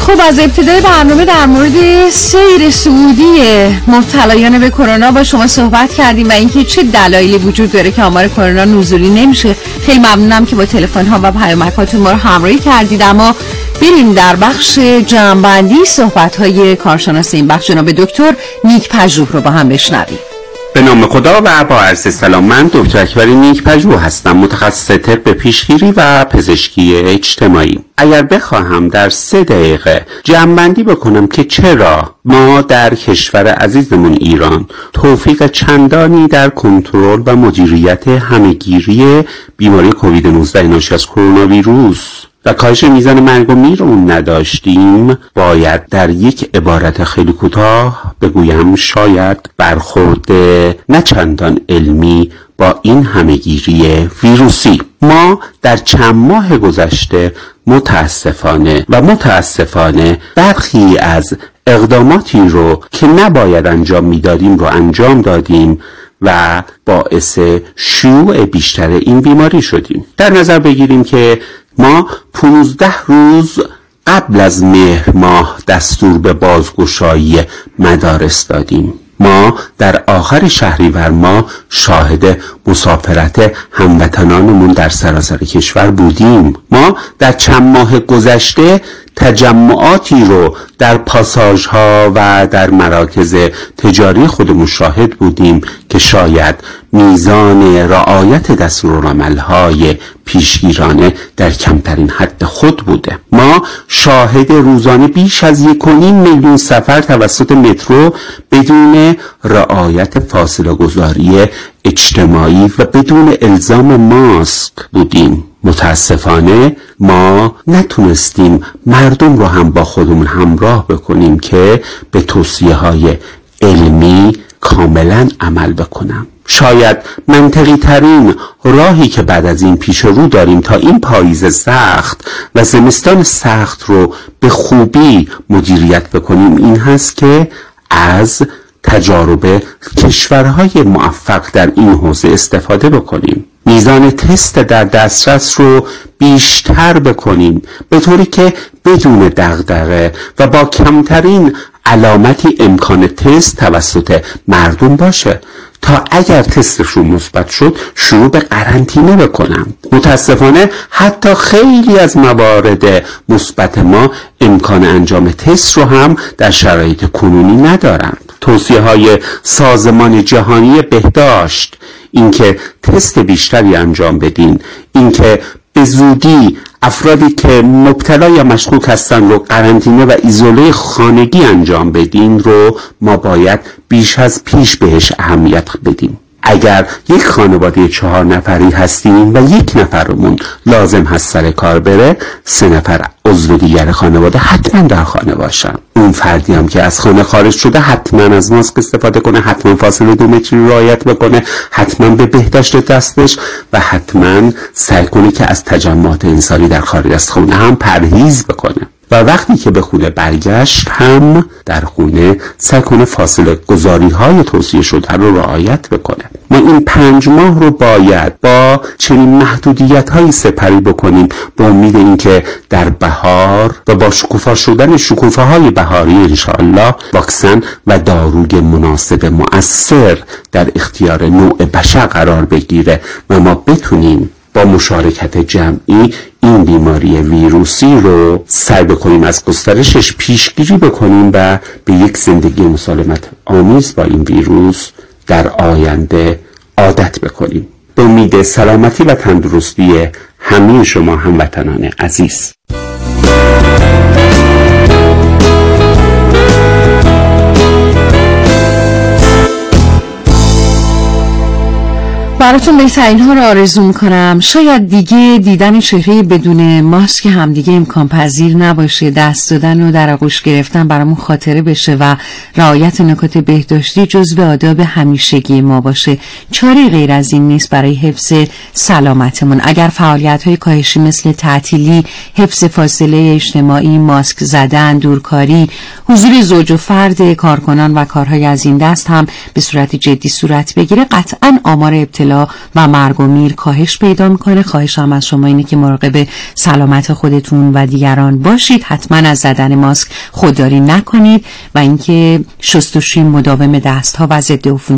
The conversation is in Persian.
خب از ابتدای برنامه در مورد سیر سعودی مبتلایان به کرونا با شما صحبت کردیم و اینکه چه دلایلی وجود داره که آمار کرونا نزولی نمیشه. خیلی ممنونم که با تلفن ها و پیامکاتون ما رو همراهی کردید. اما بریم در بخش جمع‌بندی صحبت های کارشناس این بخش جناب دکتر نیک پژوه رو با هم بشنویم. به نام خدا و با عرض سلام، من دکتر اکبر نیک پژوه هستم، متخصص طب پیشگیری و پزشکی اجتماعی. اگر بخواهم در 3 دقیقه جمع‌بندی بکنم که چرا ما در کشور عزیزمون ایران توفیق چندانی در کنترل و مدیریت همه‌گیری بیماری کووید 19 ناشی از کرونا ویروس و کاهش میزان مرگ و میر اون نداشتیم، باید در یک عبارت خیلی کوتاه بگویم شاید برخورد نه چندان علمی با این همه‌گیری ویروسی. ما در چند ماه گذشته متاسفانه برخی از اقداماتی رو که نباید انجام میدادیم رو انجام دادیم و باعث شیوع بیشتر این بیماری شدیم. در نظر بگیریم که ما 15 روز قبل از مهر ماه دستور به بازگشایی مدارس دادیم. ما در آخر شهریور ماه شاهد مسافرت هموطنانمون در سراسر کشور بودیم. ما در چند ماه گذشته تجمعاتی رو در پاساژها و در مراکز تجاری خودمون شاهد بودیم که شاید میزان رعایت دستورالعمل‌های پیشگیرانه در کمترین حد خود بوده. ما شاهد روزانه بیش از 1.5 میلیون سفر توسط مترو بدون رعایت فاصله گذاری اجتماعی و بدون الزام ماسک بودیم. متاسفانه ما نتونستیم مردم رو هم با خودمون همراه بکنیم که به توصیه‌های علمی کاملا عمل بکنم. شاید منطقی ترین راهی که بعد از این پیش رو داریم تا این پاییز سخت و زمستان سخت رو به خوبی مدیریت بکنیم این هست که از تجارب کشورهای موفق در این حوزه استفاده بکنیم. میزان تست در دسترس رو بیشتر بکنیم به طوری که بدون دغدغه و با کمترین علامتی امکان تست توسط مردم باشه تا اگر تستشون مثبت شد شروع به قرنطینه بکنن. متاسفانه حتی خیلی از موارد مثبت ما امکان انجام تست رو هم در شرایط کنونی ندارند. توصیه‌های سازمان جهانی بهداشت اینکه تست بیشتری انجام بدین، اینکه به زودی افرادی که مبتلا یا مشکوک هستن رو قرنطینه و ایزوله خانگی انجام بدین رو ما باید بیش از پیش بهش اهمیت بدیم. اگر یک خانواده 4 نفری هستیم و 1 نفرمون لازم هست سر کار بره، 3 نفر عضو دیگر خانواده حتما در خانه باشن. اون فردی هم که از خانه خارج شده حتما از ماسک استفاده کنه، حتما فاصله 2 متری رعایت بکنه، حتما به بهداشت دستش و حتما سعی کنه که از تجمعات انسانی در خارج از خونه هم پرهیز بکنه و وقتی که به خونه برگشت هم در خونه سعی کنه فاصله گذاری های توصیه شده رو رعایت بکنه. ما این 5 ماه رو باید با چنین محدودیت هایی سپری بکنیم به امید اینکه در بهار و با شکوفا شدن شکوفه های بهاری انشاءالله واکسن و داروی مناسب مؤثر در اختیار نوع بشر قرار بگیره و ما بتونیم با مشارکت جمعی این بیماری ویروسی رو سعی بکنیم از گسترشش پیشگیری بکنیم و به یک زندگی مسالمت آمیز با این ویروس در آینده عادت بکنیم. به امید سلامتی و تندرستی همه شما هموطنان عزیز. براتون بهترین ها رو آرزو میکنم. شاید دیگه دیدن چهره بدون ماسک همدیگه امکان پذیر نباشه، دست دادن و در آغوش گرفتن برامون خاطره بشه و رعایت نکات بهداشتی جزو آداب همیشگی ما باشه. چاره غیر از این نیست برای حفظ سلامتمون. اگر فعالیت های کاهشی مثل تعطیلی، حفظ فاصله اجتماعی، ماسک زدن، دورکاری، حضور زوج و فرد کارکنان و کارهای از این دست هم به صورت جدی صورت بگیره، قطعاً آمار ابتلا بالا و مرگ و میر کاهش پیدا میکنه. خواهشم از شما اینه که مراقب سلامت خودتون و دیگران باشید. حتما از زدن ماسک خودداری نکنید و اینکه شستشوی مداوم دست‌ها و ضد عفونی